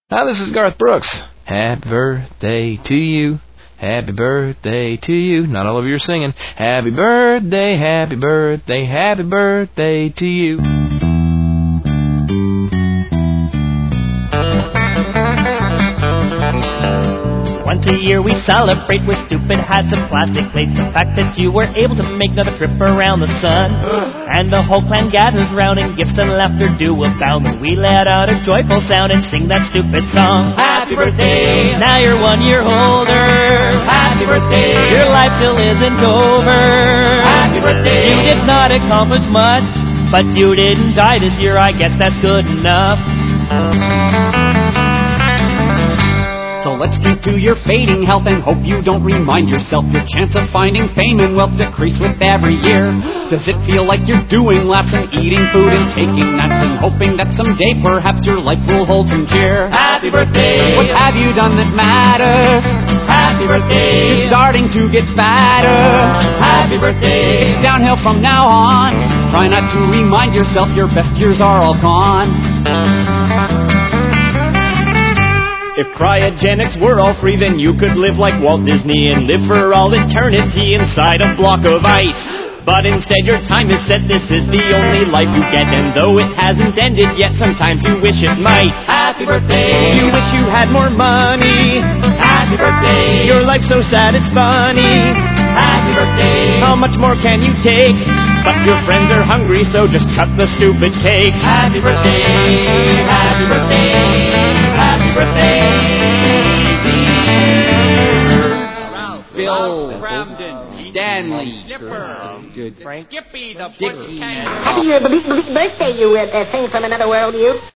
Hi, this is Garth Brooks. Happy birthday to you. Happy birthday to you. Not all of you are singing. Happy birthday, happy birthday, happy birthday to you. Once a year we celebrate with stupid hats and plastic plates. The fact that you were able to make another trip around the sun. And the whole clan gathers round and gifts and laughter do abound. When we let out a joyful sound and sing that stupid song. Happy birthday, now you're 1 year older. Happy birthday, your life still isn't over. Happy birthday, you did not accomplish much, but you didn't die this year, I guess that's good enough. So let's drink to your fading health and hope you don't remind yourself your chance of finding fame and wealth decrease with every year. Does it feel like you're doing laps and eating food and taking naps and hoping that someday perhaps your life will hold some cheer? Happy birthday! What have you done that matters? Happy birthday! You're starting to get fatter. Happy birthday! It's downhill from now on. Try not to remind yourself your best years are all gone. If cryogenics were all free, then you could live like Walt Disney and live for all eternity inside a block of ice. But instead your time is set, this is the only life you get. And though it hasn't ended yet, sometimes you wish it might. Happy birthday! You wish you had more money. Happy birthday! Your life's so sad it's funny. Happy birthday! How much more can you take? But your friends are hungry, so just cut the stupid cake. Happy birthday! Happy birthday! Happy birthday, dear Bill, Bramden, Stanley, Zipper, Frank, Skippy the Dixie. Cat. Happy birthday, you thing from another world, you.